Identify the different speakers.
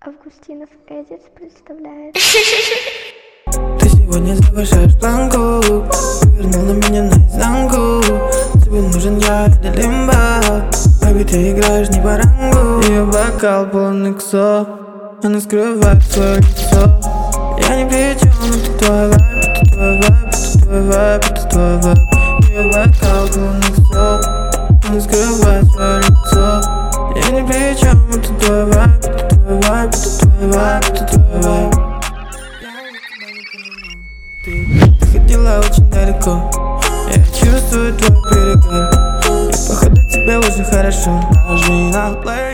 Speaker 1: Августинов Эдитс представляет.
Speaker 2: Ты сегодня завышаешь планку, повернула меня наизнанку. Тебе нужен я или лимба, baby, ты играешь не по рангу. Ее бокал полный ксо, она скрывает свое лицо. Я ни при чем, это твой вайб, это твой вайб, это твой вайб, это твой вайб. Ее бокал полный ксо, она скрывает свое лицо. Я ни при чем, это твой вайб, это твой вайб, это твой вайб, это твой вайб. Ты ходила очень далеко, я чувствую твой перегар. И походу тебе уже хорошо. Нажми на плей.